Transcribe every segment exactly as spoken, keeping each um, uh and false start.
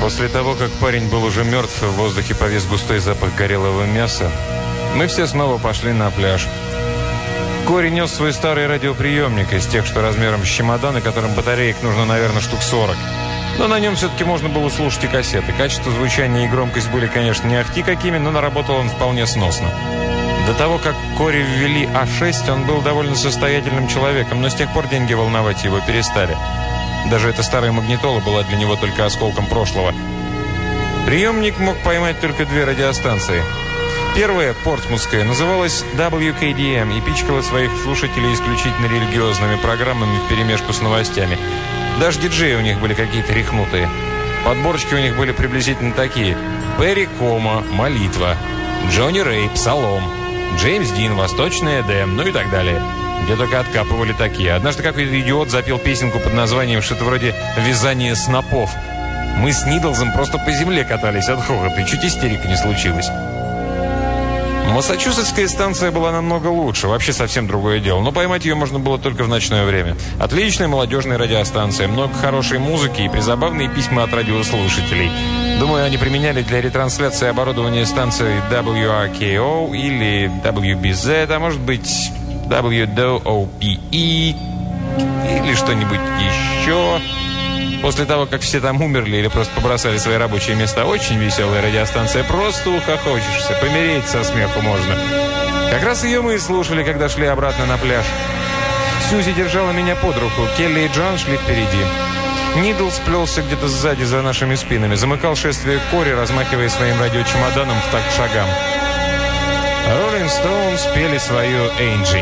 После того, как парень был уже мертв, в воздухе повис густой запах горелого мяса, мы все снова пошли на пляж. Кори нес свой старый радиоприемник из тех, что размером с чемодан, и которым батареек нужно, наверное, штук сорок. Но на нем все-таки можно было слушать и кассеты. Качество звучания и громкость были, конечно, не ахти какими, но наработал он вполне сносно. До того, как Кори ввели А шесть, он был довольно состоятельным человеком, но с тех пор деньги волновать его перестали. Даже эта старая магнитола была для него только осколком прошлого. Приемник мог поймать только две радиостанции. Первая, портсмутская, называлась дабл ю кей ди эм и пичкала своих слушателей исключительно религиозными программами вперемешку с новостями. Даже диджеи у них были какие-то рехнутые. Подборочки у них были приблизительно такие. Перри Комо, молитва. Джонни Рэй, псалом. Джеймс Дин, восточный Эдем, ну и так далее. Где только откапывали такие. Однажды какой-то идиот запел песенку под названием что-то вроде «Вязание снопов». Мы с Нидлзом просто по земле катались от хохота, и чуть истерика не случилась. Массачусетская станция была намного лучше, вообще совсем другое дело, но поймать ее можно было только в ночное время. Отличная молодежная радиостанция, много хорошей музыки и призабавные письма от радиослушателей. Думаю, они применяли для ретрансляции оборудования станции дабл ю ар кей о или дабл ю би зет, а может быть дабл ю дабл ю о пи и или что-нибудь еще. После того, как все там умерли или просто побросали свои рабочие места, очень веселая радиостанция, просто ухохочешься, помереть со смеху можно. Как раз ее мы и слушали, когда шли обратно на пляж. Сьюзи держала меня под руку, Келли и Джон шли впереди. Нидл сплелся где-то сзади за нашими спинами, замыкал шествие Кори, размахивая своим радиочемоданом в такт шагам. Роллинг Стоунс пели свою «Энджи».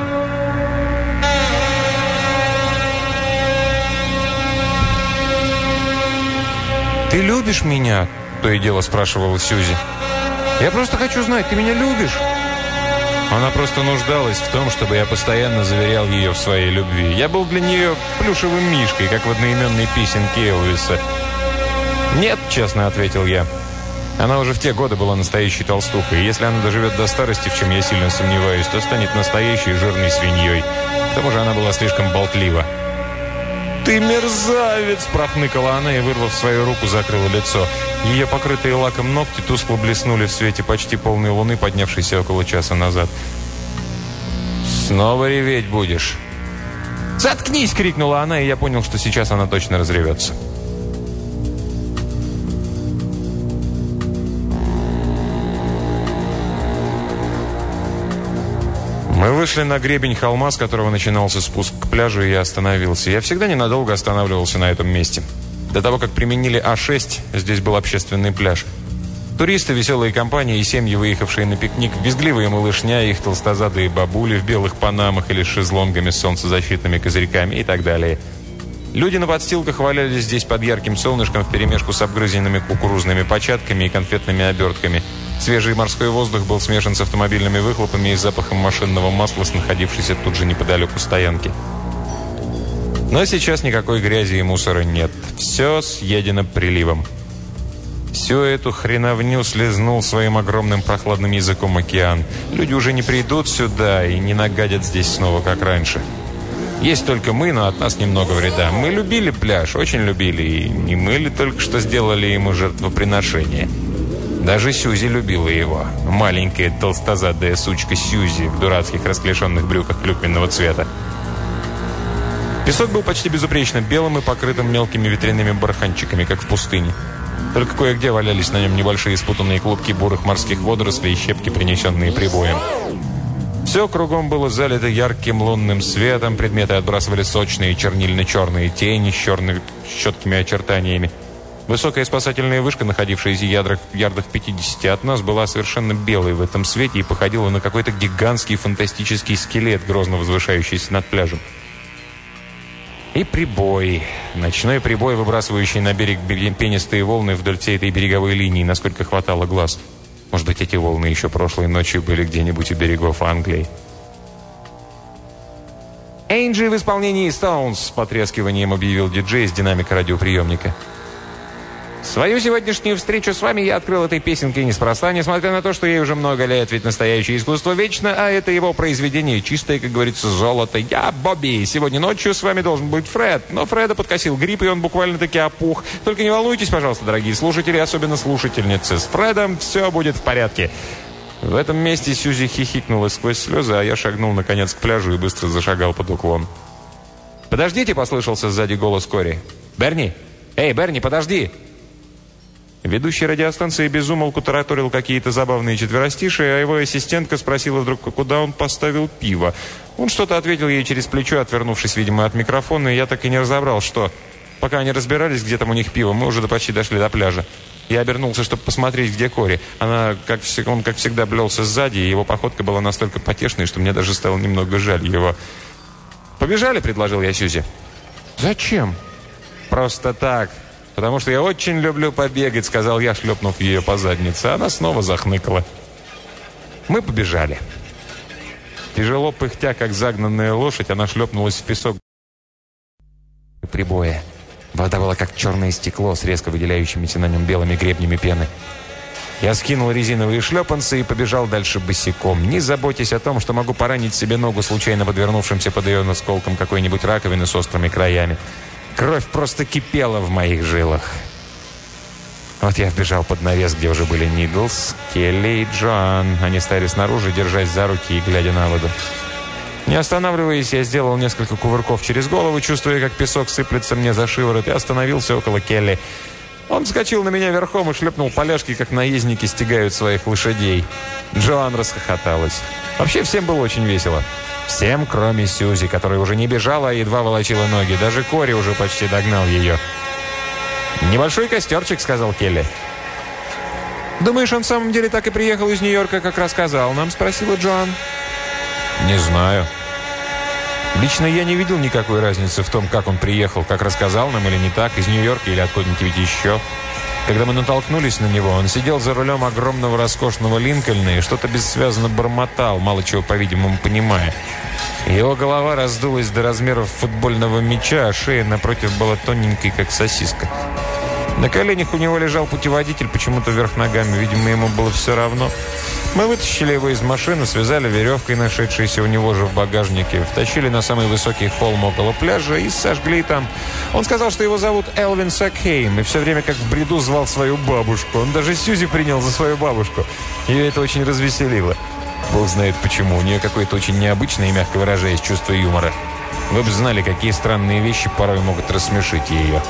«Ты любишь меня?» – то и дело спрашивала Сьюзи. «Я просто хочу знать, ты меня любишь?» Она просто нуждалась в том, чтобы я постоянно заверял ее в своей любви. Я был для нее плюшевым мишкой, как в одноименной песенке Элвиса. «Нет», – честно ответил я. Она уже в те годы была настоящей толстухой, и если она доживет до старости, в чем я сильно сомневаюсь, то станет настоящей жирной свиньей. К тому же она была слишком болтлива. «Ты мерзавец!» – прохныкала она и, вырвав свою руку, закрыла лицо. Ее покрытые лаком ногти тускло блеснули в свете почти полной луны, поднявшейся около часа назад. «Снова реветь будешь?» «Заткнись!» – крикнула она, и я понял, что сейчас она точно разревется. Мы вышли на гребень холма, с которого начинался спуск к пляжу, и я остановился. Я всегда ненадолго останавливался на этом месте. До того, как применили А шесть, здесь был общественный пляж. Туристы, веселые компании и семьи, выехавшие на пикник, визгливые малышня, их толстозадые бабули в белых панамах или с шезлонгами с солнцезащитными козырьками и так далее. Люди на подстилках валялись здесь под ярким солнышком вперемешку с обгрызенными кукурузными початками и конфетными обертками. Свежий морской воздух был смешан с автомобильными выхлопами и запахом машинного масла с находившейся тут же неподалеку стоянки. Но сейчас никакой грязи и мусора нет. Все съедено приливом. Всю эту хреновню слезнул своим огромным прохладным языком океан. Люди уже не придут сюда и не нагадят здесь снова, как раньше. Есть только мы, но от нас немного вреда. Мы любили пляж, очень любили, и не мы ли только что сделали ему жертвоприношение. Даже Сьюзи любила его. Маленькая толстозадая сучка Сьюзи в дурацких расклешенных брюках клюквенного цвета. Песок был почти безупречно белым и покрытым мелкими ветряными барханчиками, как в пустыне. Только кое-где валялись на нем небольшие спутанные клубки бурых морских водорослей и щепки, принесенные прибоем. Все кругом было залито ярким лунным светом, предметы отбрасывали сочные чернильно-черные тени с черными четкими очертаниями. Высокая спасательная вышка, находившаяся ярдах, ярдах пятидесяти от нас, была совершенно белой в этом свете и походила на какой-то гигантский фантастический скелет, грозно возвышающийся над пляжем. И прибой. Ночной прибой, выбрасывающий на берег пенистые волны вдоль всей этой береговой линии, насколько хватало глаз. Может быть, эти волны еще прошлой ночью были где-нибудь у берегов Англии. «Энджи в исполнении Стоунс», — с потрескиванием объявил диджей из динамика радиоприемника. Свою сегодняшнюю встречу с вами я открыл этой песенкой неспроста, несмотря на то, что ей уже много лет, ведь настоящее искусство вечно, а это его произведение чистое, как говорится, золото. Я Бобби. Сегодня ночью с вами должен быть Фред, но Фреда подкосил грипп, и он буквально-таки опух. Только не волнуйтесь, пожалуйста, дорогие слушатели, особенно слушательницы. С Фредом все будет в порядке. В этом месте Сьюзи хихикнула сквозь слезы, а я шагнул, наконец, к пляжу и быстро зашагал под уклон. «Подождите!» — послышался сзади голос Кори. «Берни! Эй, Берни, подожди!» Ведущий радиостанции безумолку тараторил какие-то забавные четверостишие, а его ассистентка спросила вдруг, куда он поставил пиво. Он что-то ответил ей через плечо, отвернувшись, видимо, от микрофона, и я так и не разобрал, что. Пока они разбирались, где там у них пиво, мы уже почти дошли до пляжа. Я обернулся, чтобы посмотреть, где Кори. Она, как всегда, он, как всегда, блелся сзади, и его походка была настолько потешной, что мне даже стало немного жаль его. «Побежали?» — предложил я Сьюзи. «Зачем?» «Просто так. Потому что я очень люблю побегать», — сказал я, шлепнув ее по заднице. Она снова захныкала. Мы побежали. Тяжело пыхтя, как загнанная лошадь, она шлепнулась в песок. Прибоя. Вода была как черное стекло с резко выделяющимися на нем белыми гребнями пены. Я скинул резиновые шлепанцы и побежал дальше босиком, не заботясь о том, что могу поранить себе ногу случайно подвернувшимся под ее осколком какой-нибудь раковины с острыми краями. Кровь просто кипела в моих жилах. Вот я вбежал под навес, где уже были Нидлс, Келли и Джоан. Они стояли снаружи, держась за руки и глядя на воду. Не останавливаясь, я сделал несколько кувырков через голову, чувствуя, как песок сыплется мне за шиворот, и остановился около Келли. Он вскочил на меня верхом и шлепнул поляшки, как наездники стягают своих лошадей. Джоан расхохоталась. Вообще всем было очень весело. Всем, кроме Сьюзи, которая уже не бежала, а едва волочила ноги. Даже Кори уже почти догнал ее. «Небольшой костерчик», — сказал Келли. «Думаешь, он в самом деле так и приехал из Нью-Йорка, как рассказал нам?» — спросила Джоан. «Не знаю. Лично я не видел никакой разницы в том, как он приехал, как рассказал нам или не так, из Нью-Йорка или откуда-нибудь еще. Когда мы натолкнулись на него, он сидел за рулем огромного роскошного Линкольна и что-то бессвязно бормотал, мало чего, по-видимому, понимая. Его голова раздулась до размеров футбольного мяча, а шея напротив была тоненькой, как сосиска. На коленях у него лежал путеводитель, почему-то вверх ногами, видимо, ему было все равно. Мы вытащили его из машины, связали веревкой, нашедшейся у него же в багажнике, втащили на самый высокий холм около пляжа и сожгли там. Он сказал, что его зовут Элвин Сакхейм, и все время как в бреду звал свою бабушку. Он даже Сьюзи принял за свою бабушку. Ее это очень развеселило. Бог знает почему. У нее какое-то очень необычное и, мягко выражаясь, чувство юмора. Вы бы знали, какие странные вещи порой могут рассмешить ее.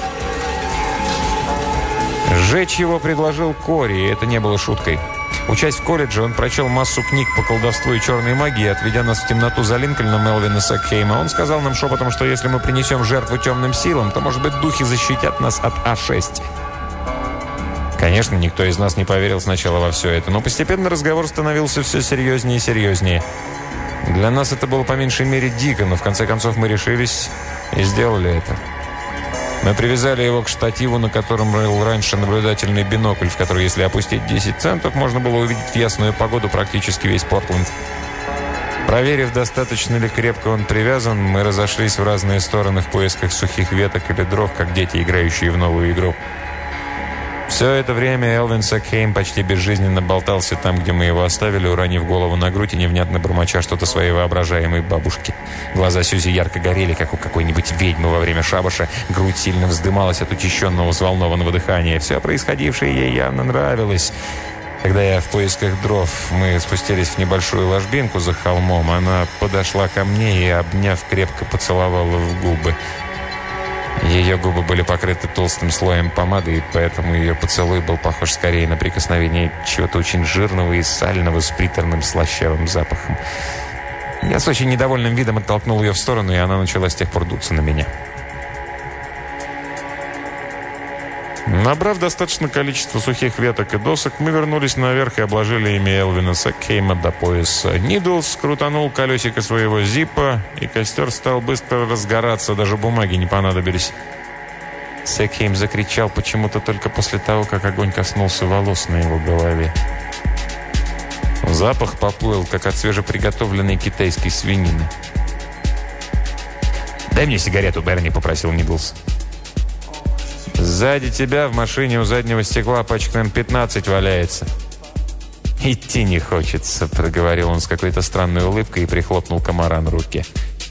Сжечь его предложил Кори, и это не было шуткой. Учась в колледже, он прочел массу книг по колдовству и черной магии, отведя нас в темноту за Линкольном Элвина Сакхейма. Он сказал нам шепотом, что если мы принесем жертву темным силам, то, может быть, духи защитят нас от А шесть. Конечно, никто из нас не поверил сначала во все это, но постепенно разговор становился все серьезнее и серьезнее. Для нас это было по меньшей мере дико, но в конце концов мы решились и сделали это. Мы привязали его к штативу, на котором был раньше наблюдательный бинокль, в который, если опустить десять центов, можно было увидеть в ясную погоду практически весь Портленд. Проверив, достаточно ли крепко он привязан, мы разошлись в разные стороны в поисках сухих веток или дров, как дети, играющие в новую игру. Все это время Элвин Сакхейм почти безжизненно болтался там, где мы его оставили, уронив голову на грудь и невнятно бормоча что-то своей воображаемой бабушке. Глаза Сьюзи ярко горели, как у какой-нибудь ведьмы во время шабаша. Грудь сильно вздымалась от учащенного, взволнованного дыхания. Все происходившее ей явно нравилось. Когда я в поисках дров, мы спустились в небольшую ложбинку за холмом, она подошла ко мне и, обняв, крепко поцеловала в губы. Ее губы были покрыты толстым слоем помады, и поэтому ее поцелуй был похож скорее на прикосновение чего-то очень жирного и сального с приторным слащавым запахом. Я с очень недовольным видом оттолкнул ее в сторону, и она начала с тех пор дуться на меня. Набрав достаточное количество сухих веток и досок, мы вернулись наверх и обложили ими Элвина Сакхейма до пояса. Нидлс крутанул колесико своего зипа, и костер стал быстро разгораться, даже бумаги не понадобились. Сакхейм закричал почему-то только после того, как огонь коснулся волос на его голове. Запах поплыл, как от свежеприготовленной китайской свинины. «Дай мне сигарету, Берни», — попросил Нидлс. Сзади тебя в машине у заднего стекла пачка эм пятнадцать валяется. «Идти не хочется», — проговорил он с какой-то странной улыбкой и прихлопнул комара на руке.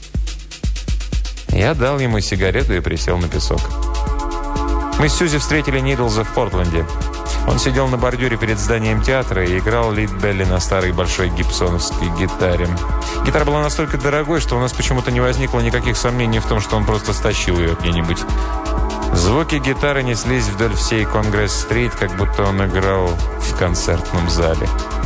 Я дал ему сигарету и присел на песок. Мы с Сьюзи встретили Нидлза в Портленде. Он сидел на бордюре перед зданием театра и играл лид Белли на старой большой гибсоновской гитаре. Гитара была настолько дорогой, что у нас почему-то не возникло никаких сомнений в том, что он просто стащил ее где-нибудь. Звуки гитары неслись вдоль всей Конгресс-стрит, как будто он играл в концертном зале.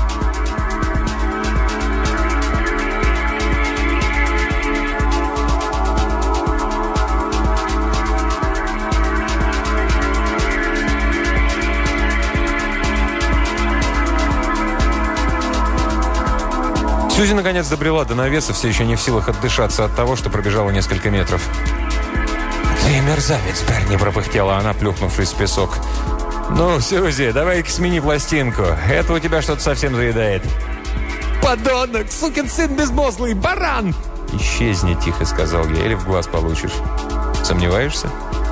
Сьюзи наконец добрела до навеса, все еще не в силах отдышаться от того, что пробежала несколько метров. «Ты мерзавец, Берни!» – пропыхтела она, плюхнувшись в песок. «Ну, Сьюзи, давай-ка смени пластинку. Это у тебя что-то совсем заедает». «Подонок! Сукин сын безмозглый! Баран!» «Исчезни, тихо», – сказал я, – «или в глаз получишь». «Сомневаешься?»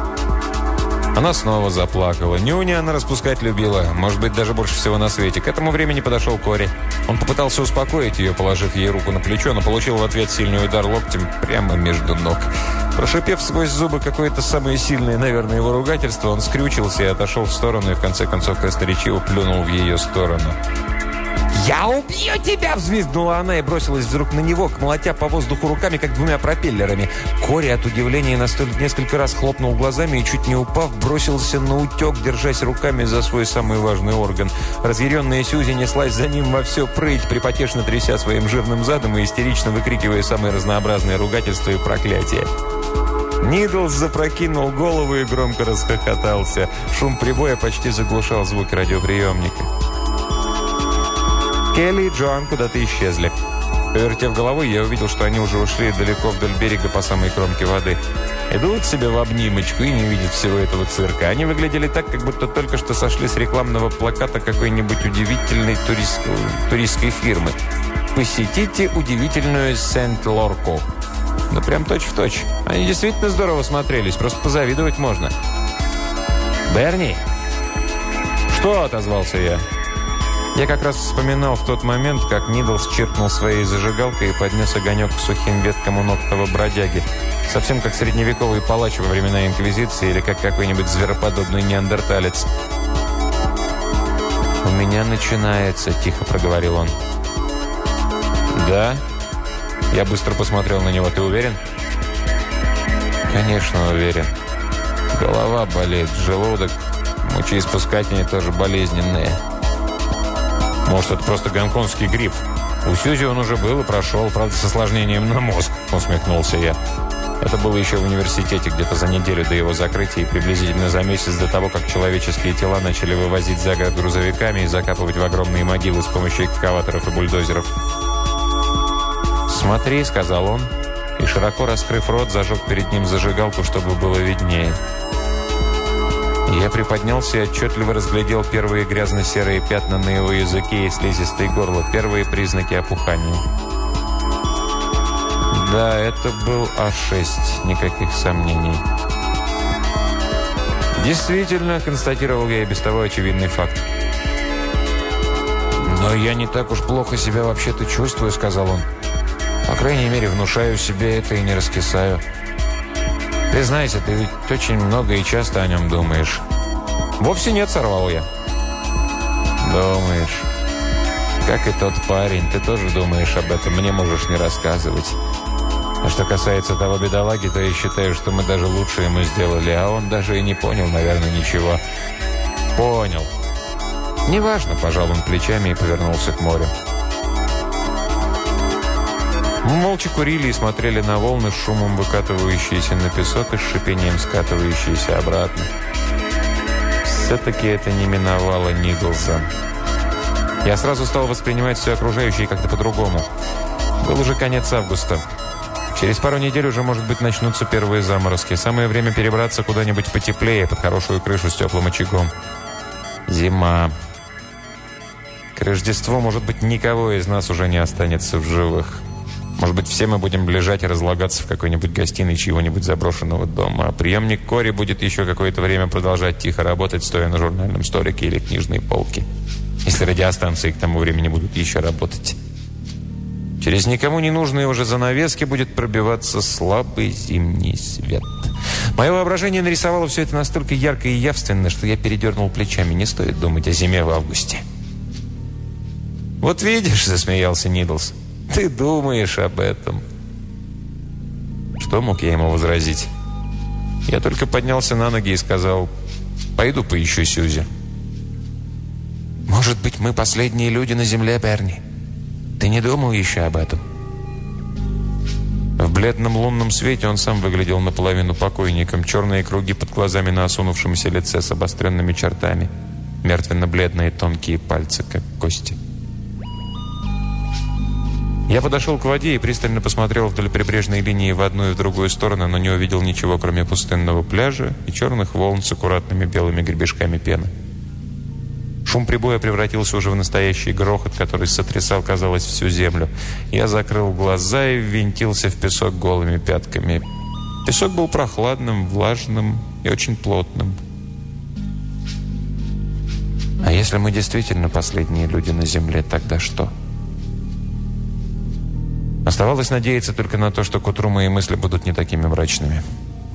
Она снова заплакала. Нюни она распускать любила. Может быть, даже больше всего на свете. К этому времени подошел Кори. Он попытался успокоить ее, положив ей руку на плечо, но получил в ответ сильный удар локтем прямо между ног. Прошипев сквозь зубы какое-то самое сильное, наверное, его ругательство, он скрючился и отошел в сторону, и в конце концов красноречиво плюнул в ее сторону. «Я убью тебя!» – взвизгнула она и бросилась вдруг на него, молотя по воздуху руками, как двумя пропеллерами. Кори от удивления настолько несколько раз хлопнул глазами и, чуть не упав, бросился на утек, держась руками за свой самый важный орган. Разъяренная Сьюзи неслась за ним во все прыть, припотешно тряся своим жирным задом и истерично выкрикивая самые разнообразные ругательства и проклятия. Нидлз запрокинул голову и громко расхохотался. Шум прибоя почти заглушал звуки радиоприемника. Келли и Джоан куда-то исчезли. Повертев головой, я увидел, что они уже ушли далеко вдоль берега по самой кромке воды. Идут себе в обнимочку и не видят всего этого цирка. Они выглядели так, как будто только что сошли с рекламного плаката какой-нибудь удивительной туристской, туристской фирмы. «Посетите удивительную Сент-Лорку». Ну, прям точь-в-точь. Они действительно здорово смотрелись, просто позавидовать можно. «Берни!» «Что?» – отозвался я. Я как раз вспоминал в тот момент, как Нидлс чиркнул своей зажигалкой и поднес огонек к сухим веткам у ног того бродяги. Совсем как средневековый палач во времена Инквизиции или как какой-нибудь звероподобный неандерталец. «У меня начинается», – тихо проговорил он. «Да?» Я быстро посмотрел на него. «Ты уверен?» «Конечно, уверен. Голова болит, желудок, мочеиспускательные тоже болезненные». «Может, это просто гонконгский грипп? У Сьюзи он уже был и прошел, правда, с осложнением на мозг», — усмехнулся я. Это было еще в университете, где-то за неделю до его закрытия и приблизительно за месяц до того, как человеческие тела начали вывозить за город грузовиками и закапывать в огромные могилы с помощью экскаваторов и бульдозеров. «Смотри», — сказал он, и, широко раскрыв рот, зажег перед ним зажигалку, чтобы было виднее. Я приподнялся и отчетливо разглядел первые грязно-серые пятна на его языке и слизистой горло, первые признаки опухания. Да, это был А шесть, никаких сомнений. Действительно, констатировал я и без того очевидный факт. «Но я не так уж плохо себя вообще-то чувствую», — сказал он. «По крайней мере, внушаю себе это и не раскисаю. Признайся, ты ведь очень много и часто о нем думаешь». «Вовсе нет», — сорвал я. «Думаешь. Как и тот парень, ты тоже думаешь об этом, мне можешь не рассказывать. А что касается того бедолаги, то я считаю, что мы даже лучше ему сделали, а он даже и не понял, наверное, ничего». «Понял». «Неважно», — пожал он плечами и повернулся к морю. Мы молча курили и смотрели на волны с шумом выкатывающиеся на песок и с шипением скатывающиеся обратно. Все-таки это не миновало Нидлза. Я сразу стал воспринимать все окружающее как-то по-другому. Был уже конец августа. Через пару недель уже, может быть, начнутся первые заморозки. Самое время перебраться куда-нибудь потеплее, под хорошую крышу с теплым очагом. Зима. К Рождеству, может быть, никого из нас уже не останется в живых. Может быть, все мы будем лежать и разлагаться в какой-нибудь гостиной чьего-нибудь заброшенного дома, а приемник Кори будет еще какое-то время продолжать тихо работать, стоя на журнальном столике или книжной полке. Если радиостанции к тому времени будут еще работать. Через никому не нужные уже занавески будет пробиваться слабый зимний свет. Мое воображение нарисовало все это настолько ярко и явственно, что я передернул плечами. Не стоит думать о зиме в августе. «Вот видишь», — засмеялся Нидлс, — «ты думаешь об этом». Что мог я ему возразить? Я только поднялся на ноги и сказал: «Пойду поищу Сьюзи». «Может быть, мы последние люди на земле, Берни? Ты не думал еще об этом?» В бледном лунном свете он сам выглядел наполовину покойником. Черные круги под глазами на осунувшемся лице с обостренными чертами. Мертвенно-бледные тонкие пальцы, как кости. Я подошел к воде и пристально посмотрел вдоль прибрежной линии в одну и в другую сторону, но не увидел ничего, кроме пустынного пляжа и черных волн с аккуратными белыми гребешками пены. Шум прибоя превратился уже в настоящий грохот, который сотрясал, казалось, всю землю. Я закрыл глаза и ввинтился в песок голыми пятками. Песок был прохладным, влажным и очень плотным. А если мы действительно последние люди на земле, тогда что? Оставалось надеяться только на то, что к утру мои мысли будут не такими мрачными.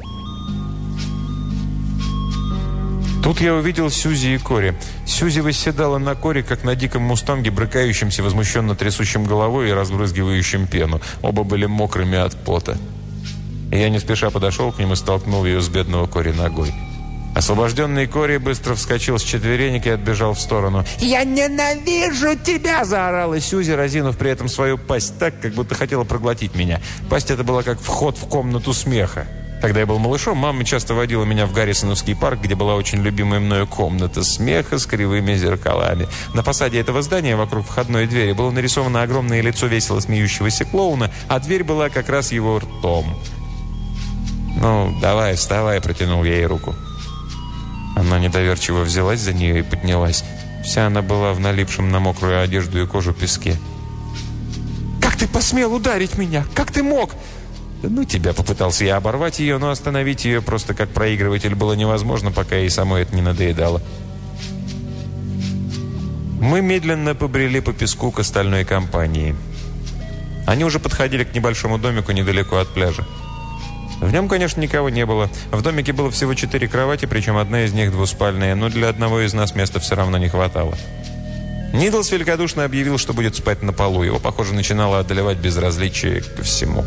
Тут я увидел Сьюзи и Кори. Сьюзи восседала на Кори, как на диком мустанге, брыкающемся, возмущенно трясущим головой и разбрызгивающим пену. Оба были мокрыми от пота. И я не спеша подошел к ним и столкнул ее с бедного Кори ногой. Освобожденный Кори быстро вскочил с четверенек и отбежал в сторону. «Я ненавижу тебя!» – заорала Сьюзи, разинув при этом свою пасть так, как будто хотела проглотить меня. Пасть эта была как вход в комнату смеха. Когда я был малышом, мама часто водила меня в Гаррисоновский парк, где была очень любимая мною комната смеха с кривыми зеркалами. На фасаде этого здания вокруг входной двери было нарисовано огромное лицо весело смеющегося клоуна, а дверь была как раз его ртом. «Ну, давай, вставай», – протянул я ей руку. Она недоверчиво взялась за нее и поднялась. Вся она была в налипшем на мокрую одежду и кожу песке. «Как ты посмел ударить меня? Как ты мог?» «Да ну тебя!» — попытался я оборвать ее, но остановить ее просто как проигрыватель было невозможно, пока ей самой это не надоедало. Мы медленно побрели по песку к остальной компании. Они уже подходили к небольшому домику недалеко от пляжа. В нем, конечно, никого не было. В домике было всего четыре кровати, причем одна из них двуспальная, но для одного из нас места все равно не хватало. Нидлс великодушно объявил, что будет спать на полу. Его, похоже, начинало одолевать безразличие ко всему.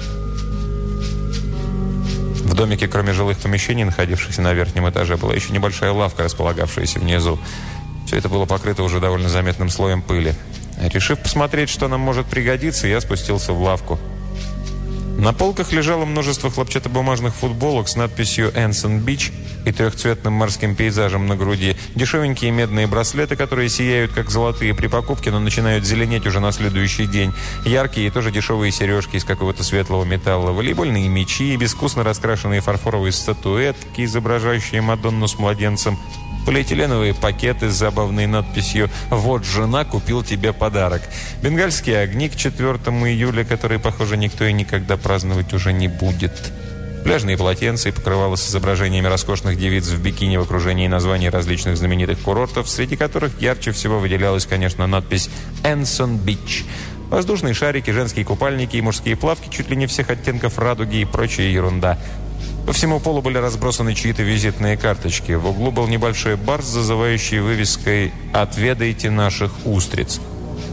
В домике, кроме жилых помещений, находившихся на верхнем этаже, была еще небольшая лавка, располагавшаяся внизу. Все это было покрыто уже довольно заметным слоем пыли. Решив посмотреть, что нам может пригодиться, я спустился в лавку. На полках лежало множество хлопчатобумажных футболок с надписью «Энсон Бич» и трехцветным морским пейзажем на груди, дешевенькие медные браслеты, которые сияют как золотые при покупке, но начинают зеленеть уже на следующий день, яркие и тоже дешевые сережки из какого-то светлого металла, волейбольные мячи, безвкусно раскрашенные фарфоровые статуэтки, изображающие Мадонну с младенцем, полиэтиленовые пакеты с забавной надписью «Вот жена, купил тебе подарок», бенгальские огни к четвёртому июля, которые, похоже, никто и никогда праздновать уже не будет, пляжные полотенца и покрывала с изображениями роскошных девиц в бикини в окружении названий различных знаменитых курортов, среди которых ярче всего выделялась, конечно, надпись «Энсон Бич», воздушные шарики, женские купальники и мужские плавки чуть ли не всех оттенков радуги и прочая ерунда. По всему полу были разбросаны чьи-то визитные карточки. В углу был небольшой бар с зазывающей вывеской «Отведайте наших устриц».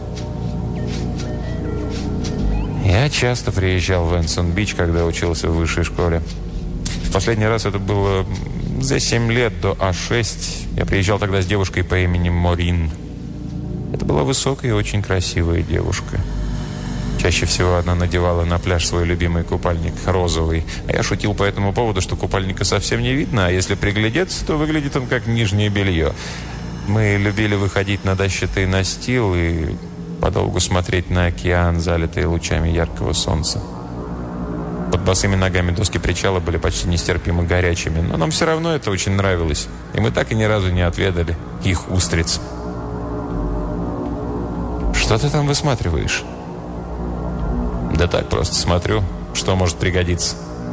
Я часто приезжал в Энсон-Бич, когда учился в высшей школе. В последний раз это было за семь лет до А шесть. Я приезжал тогда с девушкой по имени Морин. Это была высокая и очень красивая девушка. Чаще всего она надевала на пляж свой любимый купальник, розовый. А я шутил по этому поводу, что купальника совсем не видно, а если приглядеться, то выглядит он как нижнее белье. Мы любили выходить на дощатый настил и подолгу смотреть на океан, залитый лучами яркого солнца. Под босыми ногами доски причала были почти нестерпимо горячими, но нам все равно это очень нравилось, и мы так и ни разу не отведали их устриц. «Что ты там высматриваешь?» Да так, просто смотрю, что может пригодиться.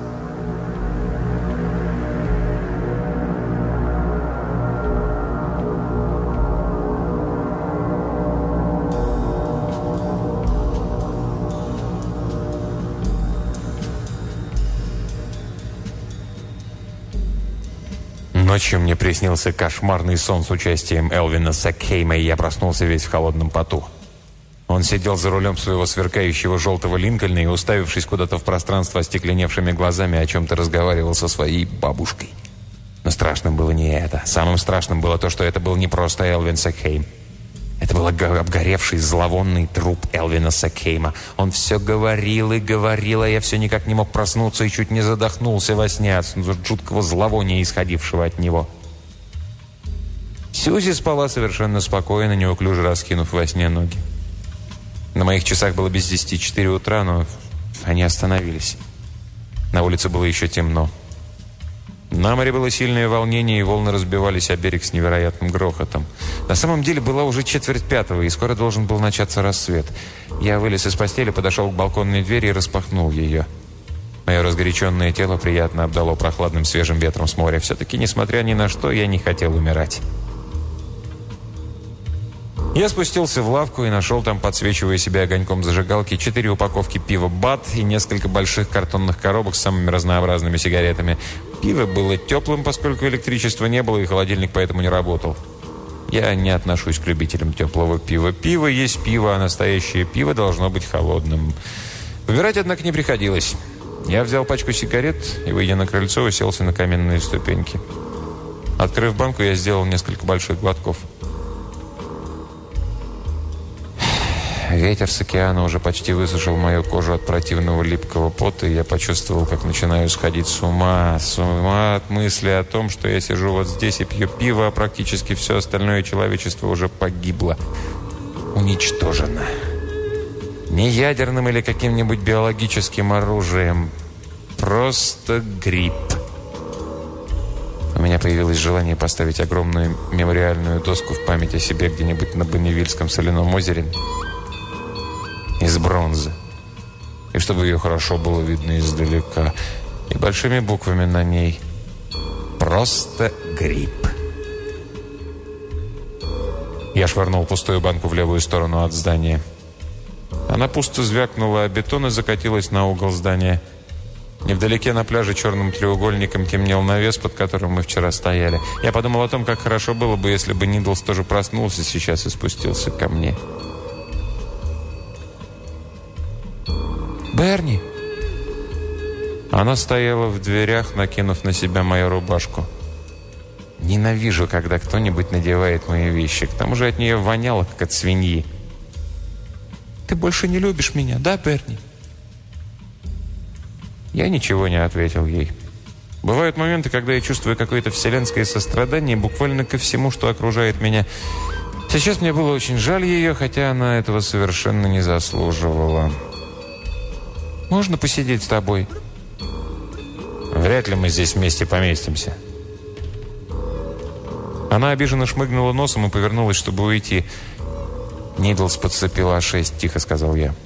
Ночью мне приснился кошмарный сон с участием Элвина Сакхейма, и я проснулся весь в холодном поту. Он сидел за рулем своего сверкающего желтого Линкольна и, уставившись куда-то в пространство остекленевшими глазами, о чем-то разговаривал со своей бабушкой. Но страшным было не это. Самым страшным было то, что это был не просто Элвин Сакхейм. Это был обгоревший, зловонный труп Элвина Сакхейма. Он все говорил и говорил, а я все никак не мог проснуться и чуть не задохнулся во сне от жуткого зловония, исходившего от него. Сьюзи спала совершенно спокойно, неуклюже раскинув во сне ноги. На моих часах было без десяти четыре утра, но они остановились. На улице было еще темно. На море было сильное волнение, и волны разбивались о берег с невероятным грохотом. На самом деле была уже четверть пятого, и скоро должен был начаться рассвет. Я вылез из постели, подошел к балконной двери и распахнул ее. Мое разгоряченное тело приятно обдало прохладным свежим ветром с моря. Все-таки, несмотря ни на что, я не хотел умирать. Я спустился в лавку и нашел там, подсвечивая себя огоньком зажигалки, четыре упаковки пива «Бад» и несколько больших картонных коробок с самыми разнообразными сигаретами. Пиво было теплым, поскольку электричества не было, и холодильник поэтому не работал. Я не отношусь к любителям теплого пива. Пиво есть пиво, а настоящее пиво должно быть холодным. Выбирать, однако, не приходилось. Я взял пачку сигарет и, выйдя на крыльцо, уселся на каменные ступеньки. Открыв банку, я сделал несколько больших глотков. Ветер с океана уже почти высушил мою кожу от противного липкого пота, и я почувствовал, как начинаю сходить с ума. С ума от мысли о том, что я сижу вот здесь и пью пиво, а практически все остальное человечество уже погибло. Уничтожено. Не ядерным или каким-нибудь биологическим оружием. Просто грипп. У меня появилось желание поставить огромную мемориальную доску в память о себе где-нибудь на Бонневильском соляном озере из бронзы. И чтобы ее хорошо было видно издалека. И большими буквами на ней «Просто грипп». Я швырнул пустую банку в левую сторону от здания. Она пусто звякнула, а бетон и закатилась на угол здания. Невдалеке на пляже черным треугольником темнел навес, под которым мы вчера стояли. Я подумал о том, как хорошо было бы, если бы Нидлс тоже проснулся сейчас и спустился ко мне. «Берни!» Она стояла в дверях, накинув на себя мою рубашку. Ненавижу, когда кто-нибудь надевает мои вещи. К тому же от нее воняло, как от свиньи. «Ты больше не любишь меня, да, Берни?» Я ничего не ответил ей. Бывают моменты, когда я чувствую какое-то вселенское сострадание буквально ко всему, что окружает меня. Сейчас мне было очень жаль ее, хотя она этого совершенно не заслуживала. «Можно посидеть с тобой?» «Вряд ли мы здесь вместе поместимся». Она обиженно шмыгнула носом и повернулась, чтобы уйти. «Нидлс подцепила А шесть», — тихо сказал я.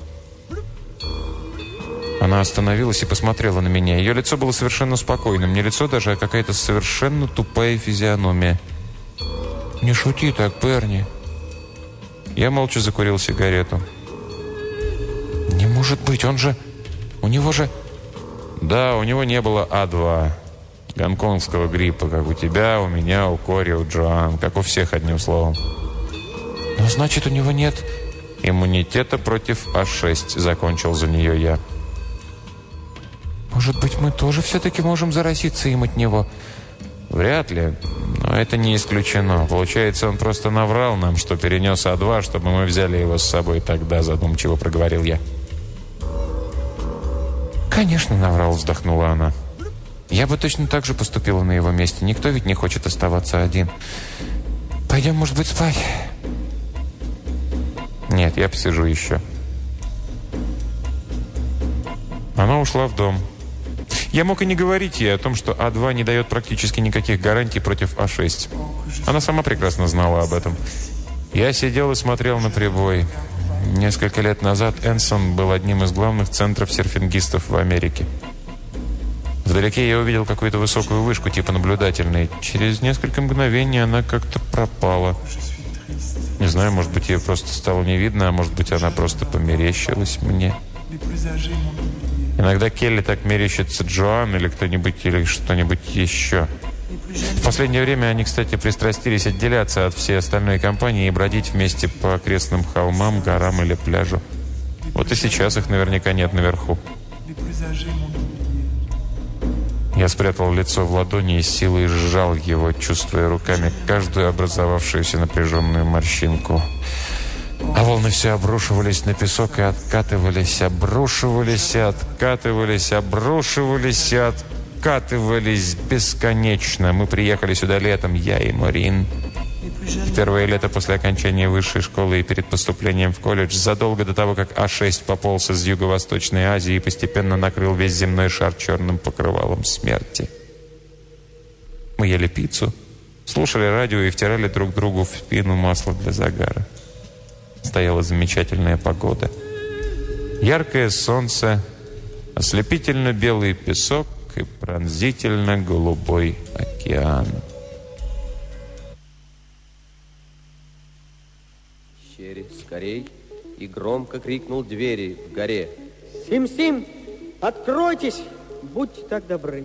Она остановилась и посмотрела на меня. Ее лицо было совершенно спокойным. Не лицо даже, а какая-то совершенно тупая физиономия. «Не шути так, Берни». Я молча закурил сигарету. «Не может быть, он же... У него же...» «Да, у него не было А два. Гонконгского гриппа, как у тебя, у меня, у Кори, у Джоан. Как у всех, одним словом». «Но значит, у него нет...» «Иммунитета против А шесть», — закончил за нее я. «Может быть, мы тоже все-таки можем заразиться им от него?» «Вряд ли, но это не исключено. Получается, он просто наврал нам, что перенес А два, чтобы мы взяли его с собой тогда», — задумчиво проговорил я. «Конечно, наврал», — вздохнула она. «Я бы точно так же поступила на его месте. Никто ведь не хочет оставаться один. Пойдем, может быть, спать?» «Нет, я посижу еще». Она ушла в дом. Я мог и не говорить ей о том, что А два не дает практически никаких гарантий против А шесть. Она сама прекрасно знала об этом. Я сидел и смотрел на прибой. Несколько лет назад Энсон был одним из главных центров серфингистов в Америке. Вдалеке я увидел какую-то высокую вышку, типа наблюдательной. Через несколько мгновений она как-то пропала. Не знаю, может быть, ее просто стало не видно, а может быть, она просто померещилась мне. Иногда Келли так мерещится Джоан или кто-нибудь, или что-нибудь еще. В последнее время они, кстати, пристрастились отделяться от всей остальной компании и бродить вместе по окрестным холмам, горам или пляжу. Вот и сейчас их наверняка нет наверху. Я спрятал лицо в ладони и силой сжал его, чувствуя руками каждую образовавшуюся напряженную морщинку. А волны все обрушивались на песок и откатывались, обрушивались и откатывались, обрушивались и откатывались бесконечно. Мы приехали сюда летом, я и Морин. В первое лето после окончания высшей школы и перед поступлением в колледж, задолго до того, как А шесть пополз из Юго-Восточной Азии и постепенно накрыл весь земной шар черным покрывалом смерти. Мы ели пиццу, слушали радио и втирали друг другу в спину масло для загара. Стояла замечательная погода. Яркое солнце, ослепительно белый песок и пронзительно голубой океан. Скорей, и громко крикнул двери в горе. Сим-Сим, откройтесь, будьте так добры.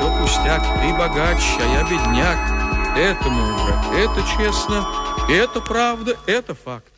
все пустяк. Ты богач, а я бедняк. Это мудро, это честно, это правда, это факт.